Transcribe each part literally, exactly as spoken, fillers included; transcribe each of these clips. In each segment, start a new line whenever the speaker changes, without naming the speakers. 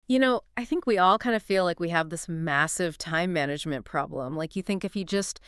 You know, I think we all kind of feel like we have this massive time management problem. Like you think if you just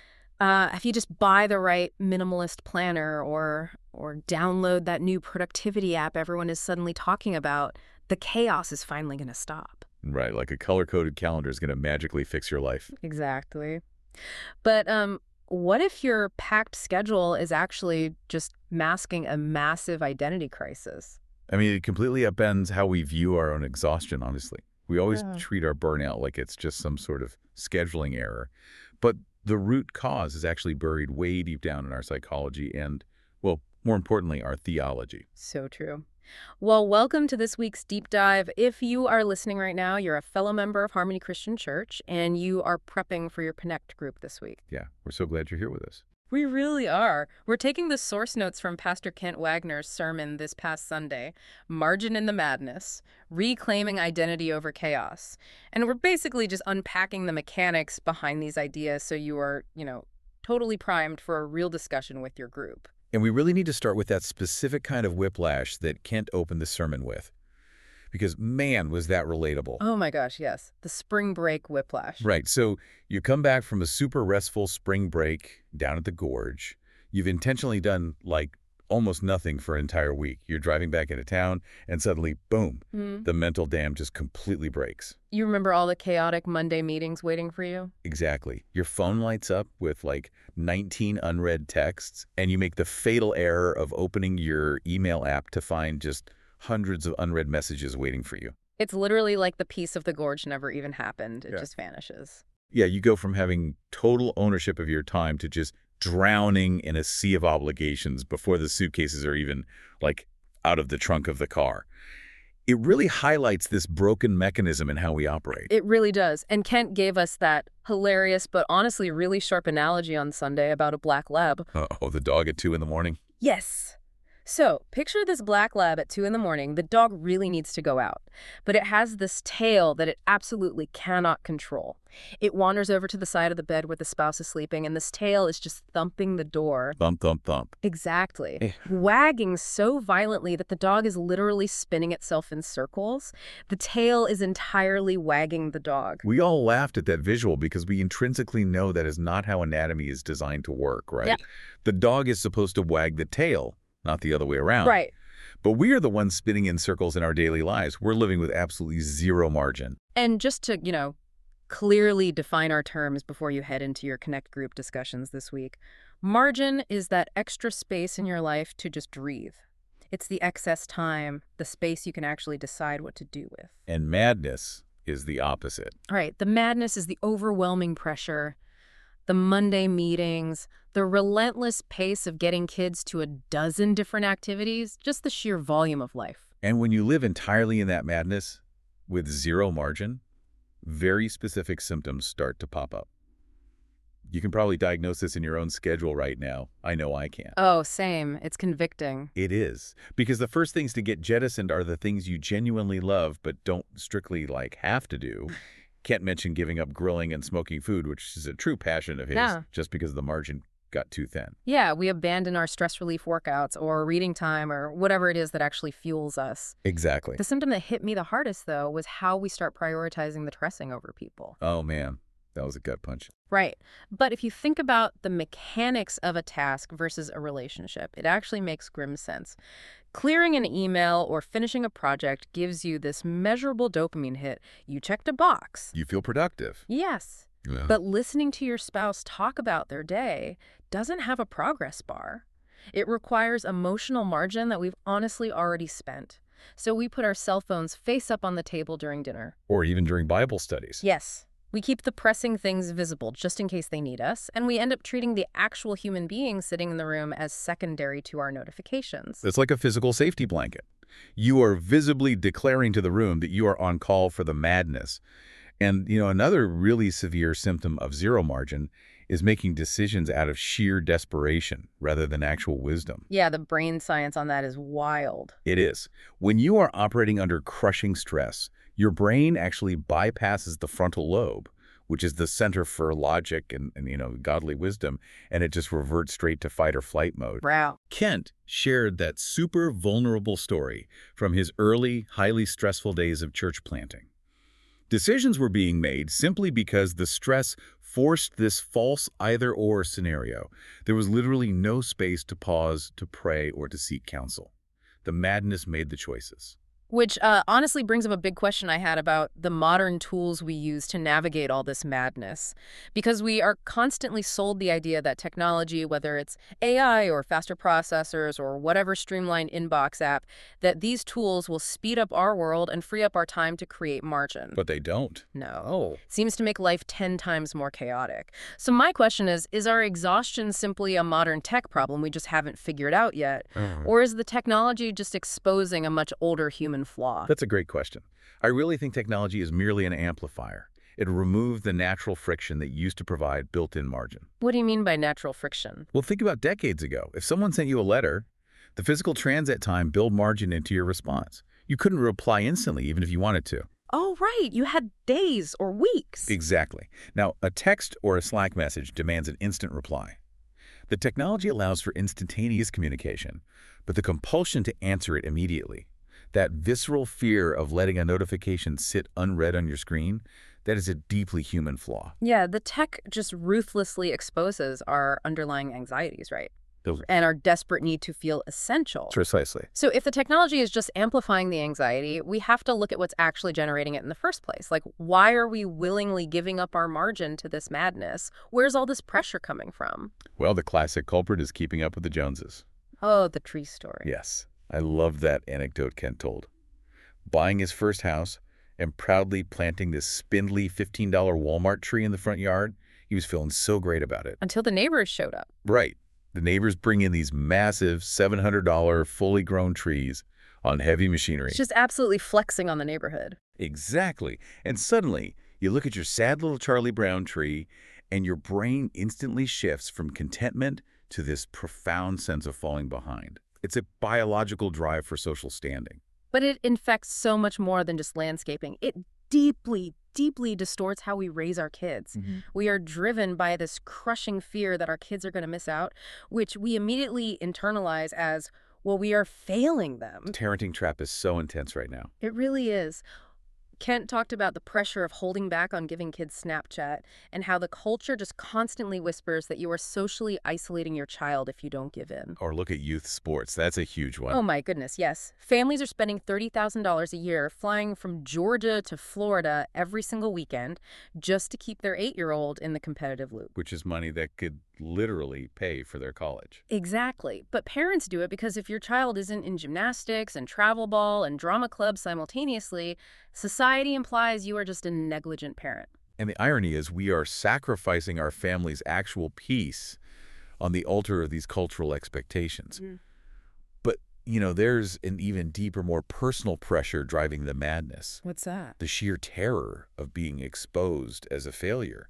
uh, if you just buy the right minimalist planner or or download that new productivity app everyone is suddenly talking about, the chaos is finally going to stop.
Right, like a color-coded calendar is going to magically fix your life.
Exactly. But um, what if your packed schedule is actually just masking a massive identity crisis?
I mean, it completely upends how we view our own exhaustion, honestly. We always
Yeah.
treat our burnout like it's just some sort of scheduling error. But the root cause is actually buried way deep down in our psychology and, well, more importantly, our theology.
So true. Well, welcome to this week's deep dive. If you are listening right now, you're a fellow member of Harmony Christian Church, and you are prepping for your Connect group this week.
Yeah, we're so glad you're here with us.
We really are. We're taking the source notes from Pastor Kent Wagner's sermon this past Sunday, Margin in the Madness, Reclaiming Identity Over Chaos. And we're basically just unpacking the mechanics behind these ideas so you are, you know, totally primed for a real discussion with your group.
And we really need to start with that specific kind of whiplash that Kent opened the sermon with. Because, man, was that relatable.
Oh my gosh, yes. The spring break whiplash.
Right, so you come back from a super restful spring break down at the gorge. You've intentionally done, like, almost nothing for an entire week. You're driving back into town, and suddenly, boom,
Hmm.
the mental dam just completely breaks.
You remember all the chaotic Monday meetings waiting for you?
Exactly. Your phone lights up with, like, nineteen unread texts, and you make the fatal error of opening your email app to find just hundreds of unread messages waiting for you.
It's literally like the piece of the gorge never even happened. It
Yeah.
just vanishes.
Yeah, you go from having total ownership of your time to just drowning in a sea of obligations before the suitcases are even, like, out of the trunk of the car. It really highlights this broken mechanism in how we operate.
It really does. And Kent gave us that hilarious but honestly really sharp analogy on Sunday about a black lab.
Uh-oh, the dog at two in the morning?
Yes. So, picture this black lab at two in the morning. The dog really needs to go out, but it has this tail that it absolutely cannot control. It wanders over to the side of the bed where the spouse is sleeping, and this tail is just thumping the door.
Thump, thump, thump.
Exactly.
Eh.
Wagging so violently that the dog is literally spinning itself in circles. The tail is entirely wagging the dog.
We all laughed at that visual because we intrinsically know that is not how anatomy is designed to work, right?
Yeah.
The dog is supposed to wag the tail, not the other way around.
Right.
But we are the ones spinning in circles in our daily lives. We're living with absolutely zero margin.
And just to, you know, clearly define our terms before you head into your Connect group discussions this week, margin is that extra space in your life to just breathe. It's the excess time, the space you can actually decide what to do with.
And madness is the opposite.
All right, the madness is the overwhelming pressure, the Monday meetings, the relentless pace of getting kids to a dozen different activities, just the sheer volume of life.
And when you live entirely in that madness with zero margin, very specific symptoms start to pop up. You can probably diagnose this in your own schedule right now. I know I can.
Oh, same. It's convicting.
It is. Because the first things to get jettisoned are the things you genuinely love but don't strictly, like, have to do. Can't mention giving up grilling and smoking food, which is a true passion of his,
Yeah.
just because the margin got too thin.
Yeah, we abandon our stress relief workouts or reading time or whatever it is that actually fuels us.
Exactly.
The symptom that hit me the hardest, though, was how we start prioritizing the dressing over people.
Oh, man. That was a gut punch.
Right. But if you think about the mechanics of a task versus a relationship, it actually makes grim sense. Clearing an email or finishing a project gives you this measurable dopamine hit. You checked a box.
You feel productive.
Yes.
Yeah.
But listening to your spouse talk about their day doesn't have a progress bar. It requires emotional margin that we've honestly already spent. So we put our cell phones face up on the table during dinner.
Or even during Bible studies.
Yes. We keep the pressing things visible just in case they need us, and we end up treating the actual human being sitting in the room as secondary to our notifications.
It's like a physical safety blanket. You are visibly declaring to the room that you are on call for the madness. And, you know, another really severe symptom of zero margin is making decisions out of sheer desperation rather than actual wisdom.
Yeah, the brain science on that is wild.
It is. When you are operating under crushing stress, your brain actually bypasses the frontal lobe, which is the center for logic and, and, you know, godly wisdom, and it just reverts straight to fight or flight mode.
Wow.
Kent shared that super vulnerable story from his early, highly stressful days of church planting. Decisions were being made simply because the stress forced this false either-or scenario. There was literally no space to pause, to pray, or to seek counsel. The madness made the choices.
Which uh, honestly brings up a big question I had about the modern tools we use to navigate all this madness. Because we are constantly sold the idea that technology, whether it's A I or faster processors or whatever streamlined inbox app, that these tools will speed up our world and free up our time to create margin.
But they don't.
No.
Oh.
Seems to make life ten times more chaotic. So my question is, is our exhaustion simply a modern tech problem we just haven't figured out yet?
Mm.
Or is the technology just exposing a much older human flaw?
That's a great question. I really think technology is merely an amplifier. It removed the natural friction that used to provide built-in margin.
What do you mean by natural friction?
Well, think about decades ago. If someone sent you a letter, the physical transit time built margin into your response. You couldn't reply instantly, even if you wanted to.
Oh, right. You had days or weeks.
Exactly. Now, a text or a Slack message demands an instant reply. The technology allows for instantaneous communication, but the compulsion to answer it immediately, that visceral fear of letting a notification sit unread on your screen, that is a deeply human flaw.
Yeah, the tech just ruthlessly exposes our underlying anxieties, right?
Those-
And our desperate need to feel essential.
Precisely.
So if the technology is just amplifying the anxiety, we have to look at what's actually generating it in the first place. Like, why are we willingly giving up our margin to this madness? Where's all this pressure coming from?
Well, the classic culprit is keeping up with the Joneses.
Oh, the tree story.
Yes, I love that anecdote Kent told. Buying his first house and proudly planting this spindly fifteen dollar Walmart tree in the front yard, he was feeling so great about it.
Until the neighbors showed up.
Right. The neighbors bring in these massive seven hundred dollar fully grown trees on heavy machinery.
It's just absolutely flexing on the neighborhood.
Exactly. And suddenly, you look at your sad little Charlie Brown tree, and your brain instantly shifts from contentment to this profound sense of falling behind. It's a biological drive for social standing.
But it infects so much more than just landscaping. It deeply, deeply distorts how we raise our kids.
Mm-hmm.
We are driven by this crushing fear that our kids are going to miss out, which we immediately internalize as, well, we are failing them.
The parenting trap is so intense right now.
It really is. Kent talked about the pressure of holding back on giving kids Snapchat and how the culture just constantly whispers that you are socially isolating your child if you don't give in.
Or look at youth sports. That's a huge one.
Oh my goodness, yes. Families are spending thirty thousand dollars a year flying from Georgia to Florida every single weekend just to keep their eight-year-old in the competitive loop.
Which is money that could literally pay for their college.
Exactly. But parents do it because if your child isn't in gymnastics and travel ball and drama club simultaneously, society implies you are just a negligent parent.
And the irony is we are sacrificing our family's actual peace on the altar of these cultural expectations.
Mm.
But, you know, there's an even deeper, more personal pressure driving the madness.
What's that?
The sheer terror of being exposed as a failure.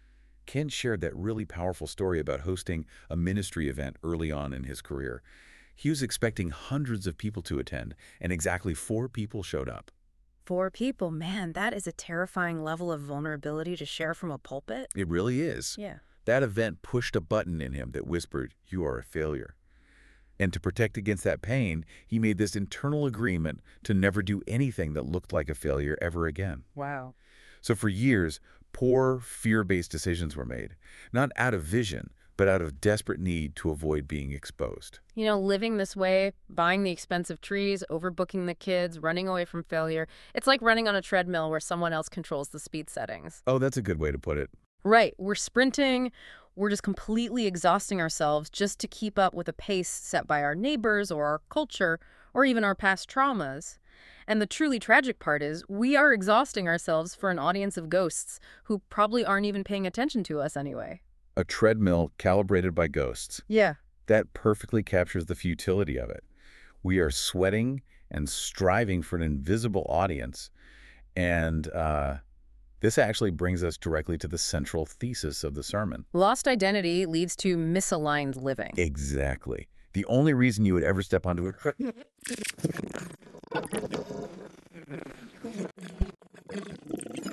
Ken shared that really powerful story about hosting a ministry event early on in his career. He was expecting hundreds of people to attend, and exactly four people showed up.
Four people, man, that is a terrifying level of vulnerability to share from a pulpit.
It really is.
Yeah.
That event pushed a button in him that whispered, "You are a failure." And to protect against that pain, he made this internal agreement to never do anything that looked like a failure ever again.
Wow.
So for years, poor, fear-based decisions were made, not out of vision, but out of desperate need to avoid being exposed.
You know, living this way, buying the expensive trees, overbooking the kids, running away from failure, it's like running on a treadmill where someone else controls the speed settings.
Oh, that's a good way to put it.
Right. We're sprinting. We're just completely exhausting ourselves just to keep up with a pace set by our neighbors or our culture or even our past traumas. And the truly tragic part is we are exhausting ourselves for an audience of ghosts who probably aren't even paying attention to us anyway.
A treadmill calibrated by ghosts.
Yeah.
That perfectly captures the futility of it. We are sweating and striving for an invisible audience. And uh, this actually brings us directly to the central thesis of the sermon.
Lost identity leads to misaligned living.
Exactly. The only reason you would ever step onto a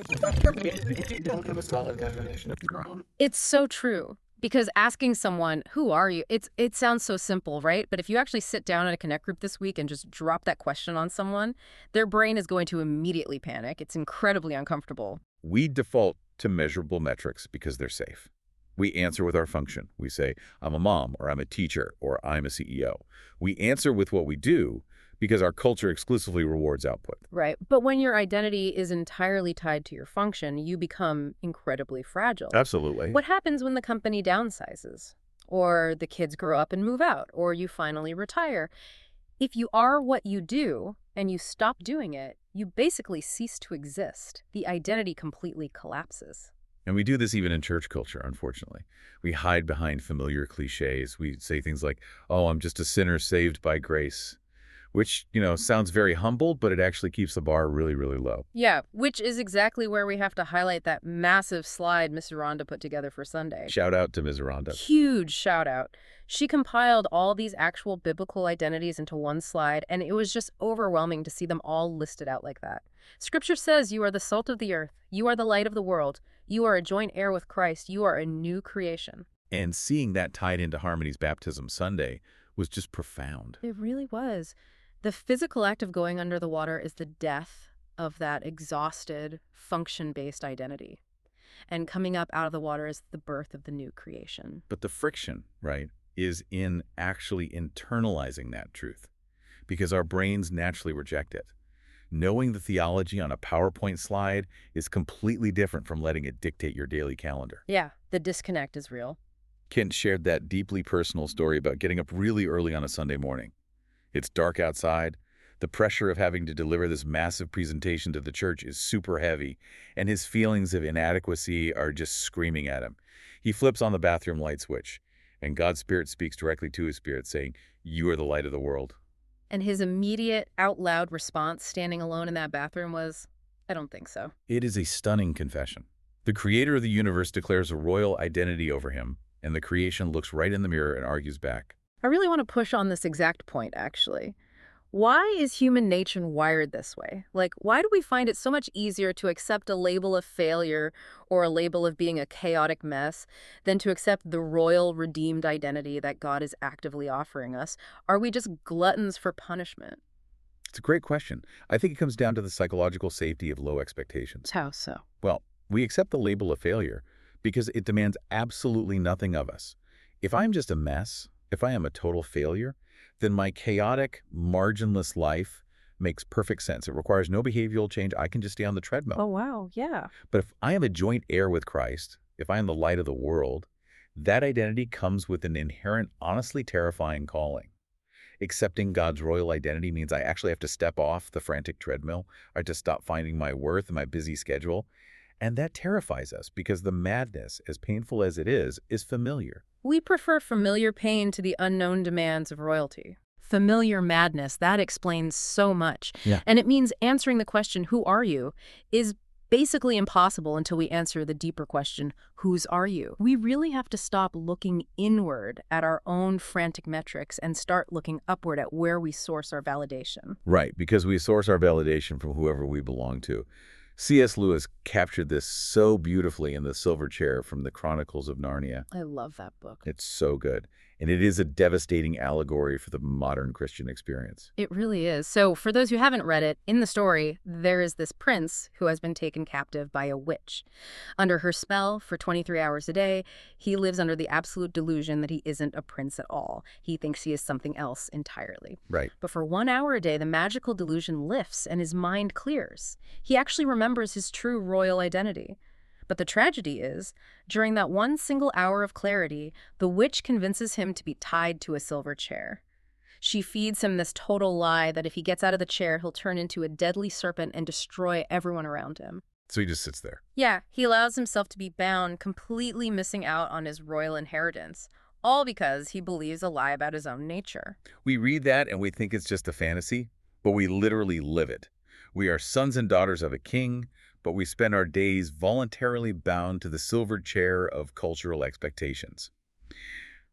don't have a solid definition of your own.
It's so true. Because asking someone, who are you? It's it sounds so simple, right? But if you actually sit down in a Connect group this week and just drop that question on someone, their brain is going to immediately panic. It's incredibly uncomfortable.
We default to measurable metrics because they're safe. We answer with our function. We say, I'm a mom, or I'm a teacher, or I'm a C E O. We answer with what we do because our culture exclusively rewards output.
Right. But when your identity is entirely tied to your function, you become incredibly fragile.
Absolutely.
What happens when the company downsizes? Or the kids grow up and move out? Or you finally retire? If you are what you do and you stop doing it, you basically cease to exist. The identity completely collapses.
And we do this even in church culture, unfortunately. We hide behind familiar cliches. We say things like, oh, I'm just a sinner saved by grace, which, you know, sounds very humble, but it actually keeps the bar really, really low.
Yeah, which is exactly where we have to highlight that massive slide Miss Aranda put together for Sunday.
Shout out to Miz Aranda.
Huge shout out. She compiled all these actual biblical identities into one slide, and it was just overwhelming to see them all listed out like that. Scripture says you are the salt of the earth. You are the light of the world. You are a joint heir with Christ. You are a new creation.
And seeing that tied into Harmony's baptism Sunday was just profound.
It really was. The physical act of going under the water is the death of that exhausted, function-based identity. And coming up out of the water is the birth of the new creation.
But the friction, right, is in actually internalizing that truth, because our brains naturally reject it. Knowing the theology on a PowerPoint slide is completely different from letting it dictate your daily calendar.
Yeah, the disconnect is real.
Kent shared that deeply personal story about getting up really early on a Sunday morning. It's dark outside. The pressure of having to deliver this massive presentation to the church is super heavy, and his feelings of inadequacy are just screaming at him. He flips on the bathroom light switch, and God's Spirit speaks directly to his spirit, saying, "You are the light of the world."
And his immediate, out-loud response standing alone in that bathroom was, I don't think so.
It is a stunning confession. The creator of the universe declares a royal identity over him, and the creation looks right in the mirror and argues back.
I really want to push on this exact point, actually. Why is human nature wired this way? Like, why do we find it so much easier to accept a label of failure or a label of being a chaotic mess than to accept the royal, redeemed identity that God is actively offering us? Are we just gluttons for punishment?
It's a great question. I think it comes down to the psychological safety of low expectations.
How so?
Well, we accept the label of failure because it demands absolutely nothing of us. If I'm just a mess, if I am a total failure, then my chaotic, marginless life makes perfect sense. It requires no behavioral change. I can just stay on the treadmill.
Oh, wow. Yeah.
But if I am a joint heir with Christ, if I am the light of the world, that identity comes with an inherent, honestly terrifying calling. Accepting God's royal identity means I actually have to step off the frantic treadmill. I have to stop finding my worth in my busy schedule. And that terrifies us because the madness, as painful as it is, is familiar.
We prefer familiar pain to the unknown demands of royalty. Familiar madness, that explains so much.
Yeah.
And it means answering the question, who are you, is basically impossible until we answer the deeper question, whose are you? We really have to stop looking inward at our own frantic metrics and start looking upward at where we source our validation.
Right, because we source our validation from whoever we belong to. C S Lewis captured this so beautifully in The Silver Chair from the Chronicles of Narnia.
I love that book.
It's so good. And it is a devastating allegory for the modern Christian experience.
It really is. So for those who haven't read it, in the story, there is this prince who has been taken captive by a witch. Under her spell for twenty-three hours a day, he lives under the absolute delusion that he isn't a prince at all. He thinks he is something else entirely.
Right.
But for one hour a day, the magical delusion lifts and his mind clears. He actually remembers his true royal identity. But the tragedy is, during that one single hour of clarity, the witch convinces him to be tied to a silver chair. She feeds him this total lie that if he gets out of the chair, he'll turn into a deadly serpent and destroy everyone around him.
So he just sits there.
Yeah, he allows himself to be bound, completely missing out on his royal inheritance, all because he believes a lie about his own nature.
We read that and we think it's just a fantasy, but we literally live it. We are sons and daughters of a king, but we spend our days voluntarily bound to the silver chair of cultural expectations.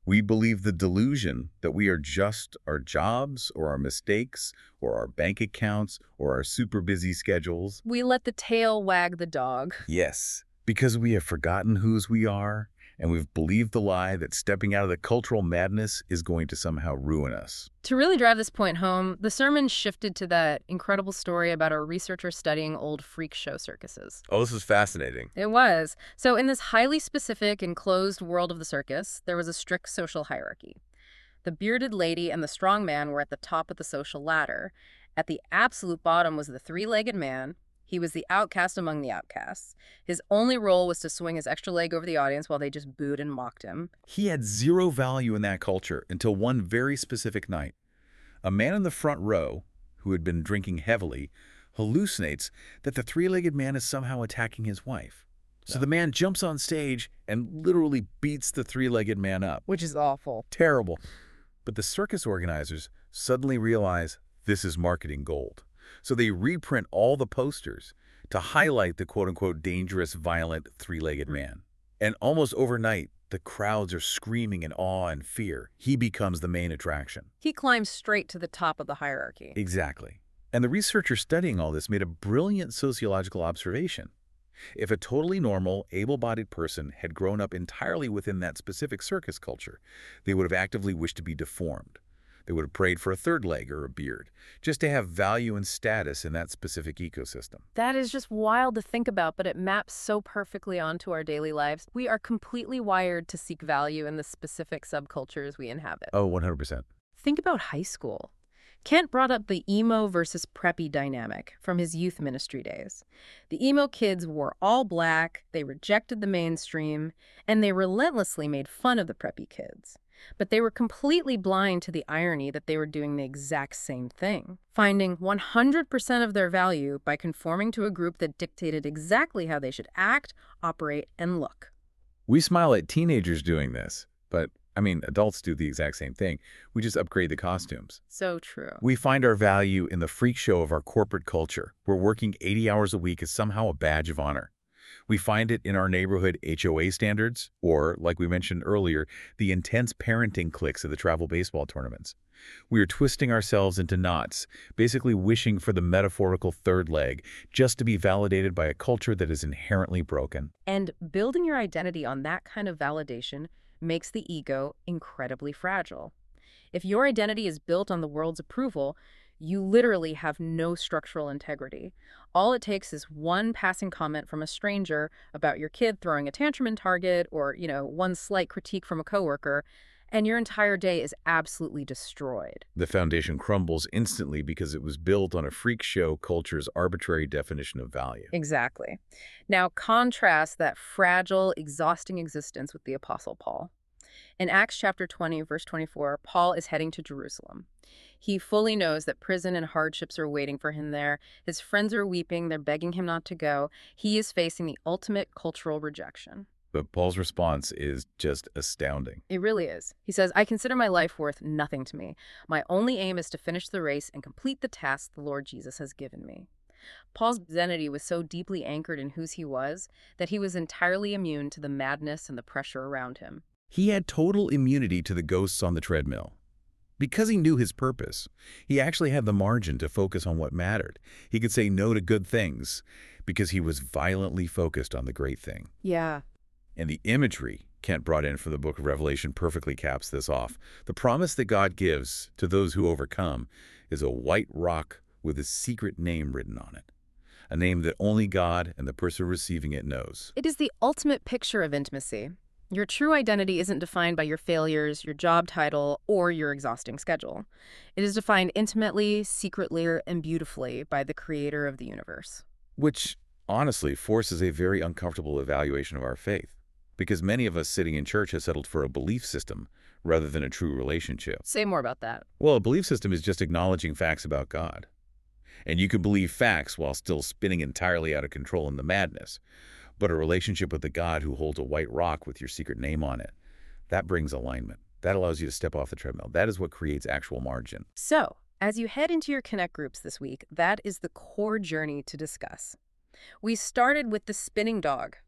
We believe the delusion that we are just our jobs or our mistakes or our bank accounts or our super busy schedules.
We let the tail wag the dog.
Yes, because we have forgotten whose we are, and we've believed the lie that stepping out of the cultural madness is going to somehow ruin us.
To really drive this point home, the sermon shifted to that incredible story about a researcher studying old freak show circuses.
Oh, this is fascinating.
It was. So in this highly specific and closed world of the circus, there was a strict social hierarchy. The bearded lady and the strong man were at the top of the social ladder. At the absolute bottom was the three-legged man. He was the outcast among the outcasts. His only role was to swing his extra leg over the audience while they just booed and mocked him.
He had zero value in that culture until one very specific night. A man in the front row, who had been drinking heavily, hallucinates that the three-legged man is somehow attacking his wife. So the man jumps on stage and literally beats the three-legged man up.
Which is awful.
Terrible. But the circus organizers suddenly realize this is marketing gold. So they reprint all the posters to highlight the quote-unquote dangerous, violent three-legged man. And almost overnight, the crowds are screaming in awe and fear. He becomes the main attraction.
He climbs straight to the top of the hierarchy.
Exactly. And the researcher studying all this made a brilliant sociological observation. If a totally normal, able-bodied person had grown up entirely within that specific circus culture, they would have actively wished to be deformed. They would have prayed for a third leg or a beard, just to have value and status in that specific ecosystem.
That is just wild to think about, but it maps so perfectly onto our daily lives. We are completely wired to seek value in the specific subcultures we inhabit.
Oh, one hundred percent.
Think about high school. Kent brought up the emo versus preppy dynamic from his youth ministry days. The emo kids wore all black, they rejected the mainstream, and they relentlessly made fun of the preppy kids. But they were completely blind to the irony that they were doing the exact same thing, finding one hundred percent of their value by conforming to a group that dictated exactly how they should act, operate, and look.
We smile at teenagers doing this, but, I mean, adults do the exact same thing. We just upgrade the costumes.
So true.
We find our value in the freak show of our corporate culture, where working eighty hours a week is somehow a badge of honor. We find it in our neighborhood H O A standards, or, like we mentioned earlier, the intense parenting cliques of the travel baseball tournaments. We are twisting ourselves into knots, basically wishing for the metaphorical third leg, just to be validated by a culture that is inherently broken.
And building your identity on that kind of validation makes the ego incredibly fragile. If your identity is built on the world's approval, you literally have no structural integrity. All it takes is one passing comment from a stranger about your kid throwing a tantrum in Target, or, you know, one slight critique from a coworker, and your entire day is absolutely destroyed.
The foundation crumbles instantly because it was built on a freak show culture's arbitrary definition of value.
Exactly. Now contrast that fragile, exhausting existence with the Apostle Paul. In Acts chapter twenty, verse twenty-four, Paul is heading to Jerusalem. He fully knows that prison and hardships are waiting for him there. His friends are weeping. They're begging him not to go. He is facing the ultimate cultural rejection.
But Paul's response is just astounding.
It really is. He says, I consider my life worth nothing to me. My only aim is to finish the race and complete the task the Lord Jesus has given me. Paul's identity was so deeply anchored in whose he was that he was entirely immune to the madness and the pressure around him.
He had total immunity to the ghosts on the treadmill. Because he knew his purpose, he actually had the margin to focus on what mattered. He could say no to good things because he was violently focused on the great thing.
Yeah.
And the imagery Kent brought in from the book of Revelation perfectly caps this off. The promise that God gives to those who overcome is a white rock with a secret name written on it, a name that only God and the person receiving it knows.
It is the ultimate picture of intimacy. Your true identity isn't defined by your failures, your job title, or your exhausting schedule. It is defined intimately, secretly, and beautifully by the creator of the universe.
Which, honestly, forces a very uncomfortable evaluation of our faith, because many of us sitting in church have settled for a belief system rather than a true relationship.
Say more about that.
Well, a belief system is just acknowledging facts about God. And you can believe facts while still spinning entirely out of control in the madness. But a relationship with the God who holds a white rock with your secret name on it, that brings alignment. That allows you to step off the treadmill. That is what creates actual margin.
So, as you head into your Connect groups this week, that is the core journey to discuss. We started with the spinning dog.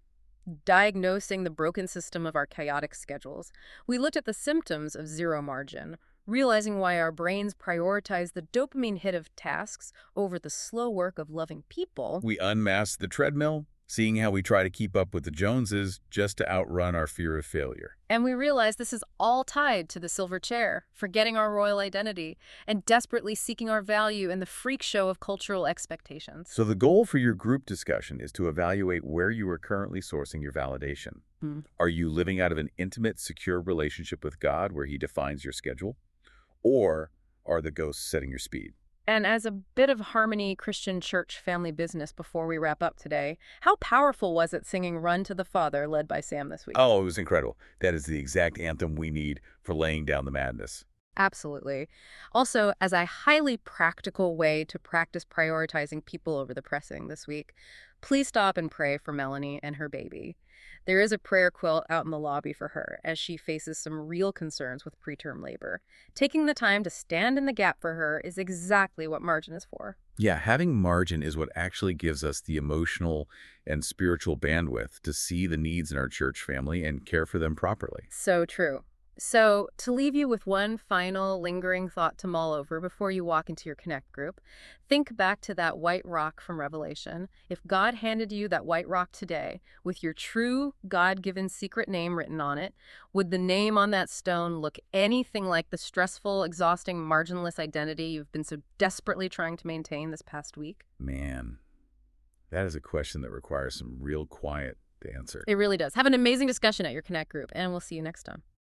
diagnosing the broken system of our chaotic schedules. We looked at the symptoms of zero margin, realizing why our brains prioritize the dopamine hit of tasks over the slow work of loving people.
We unmasked the treadmill, seeing how we try to keep up with the Joneses just to outrun our fear of failure.
And we realized this is all tied to the silver chair, forgetting our royal identity, and desperately seeking our value in the freak show of cultural expectations.
So the goal for your group discussion is to evaluate where you are currently sourcing your validation.
Hmm.
Are you living out of an intimate, secure relationship with God where He defines your schedule? Or are the ghosts setting your speed?
And as a bit of Harmony Christian Church family business before we wrap up today, how powerful was it singing Run to the Father led by Sam this week?
Oh, it was incredible. That is the exact anthem we need for laying down the madness.
Absolutely. Also, as a highly practical way to practice prioritizing people over the pressing this week, please stop and pray for Melanie and her baby. There is a prayer quilt out in the lobby for her as she faces some real concerns with preterm labor. Taking the time to stand in the gap for her is exactly what margin is for.
Yeah, having margin is what actually gives us the emotional and spiritual bandwidth to see the needs in our church family and care for them properly.
So true. So, to leave you with one final lingering thought to mull over before you walk into your Connect group, think back to that white rock from Revelation. If God handed you that white rock today with your true God-given secret name written on it, would the name on that stone look anything like the stressful, exhausting, marginless identity you've been so desperately trying to maintain this past week?
Man, that is a question that requires some real quiet to answer.
It really does. Have an amazing discussion at your Connect group, and we'll see you next time.